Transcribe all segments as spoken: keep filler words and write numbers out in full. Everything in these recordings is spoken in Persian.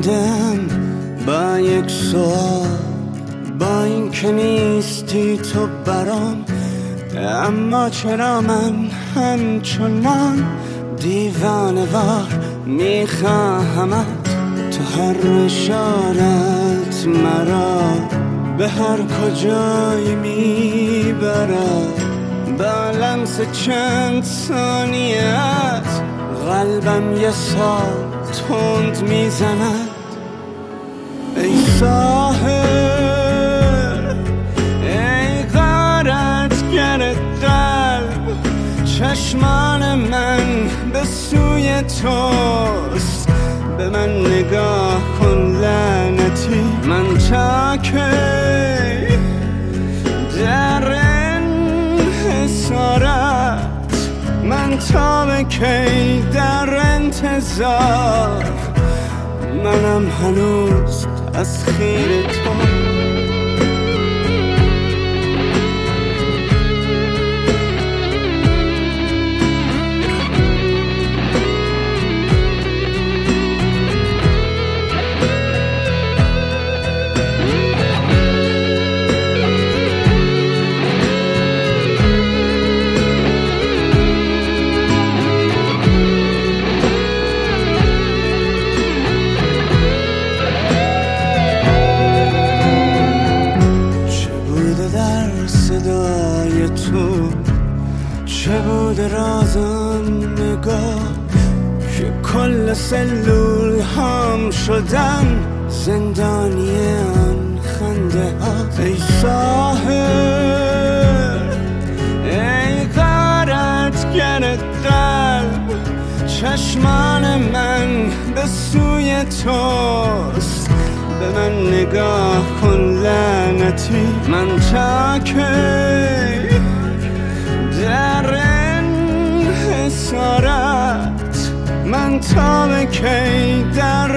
اومدم با یک سوال، با این که نیستی تو برام، اما چرا من همچنان دیوانه وار میخواهمت. تو هر اشارت مرا به هر کجایی میبرد، با لمس چند ثانیت قلبم یه سال تند میزند. ای ساحر، ای غارتگر قلب، چشمان من به سوی توست. به من نگاه کن لعنتی، من تا کی در انحصارت، من تا به کی در انتظار، منم هنوز تسخیر تو. صدای تو چه بود رازم نگاه، که کل سلول هم شدم زندانی آن خنده ها. ای ساحر، ای غارتگر قلب، چشمان من به سوی توست. به من نگاه کن لعنتی، من تا کی در انحصارت، من تا به کی در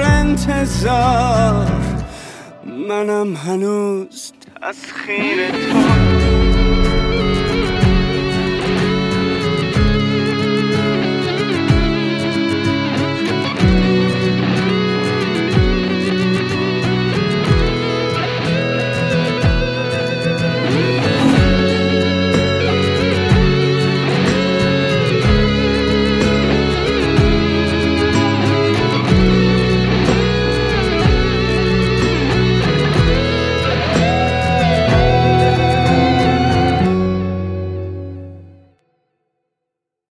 انتظار، منم هنوز تسخیر تو.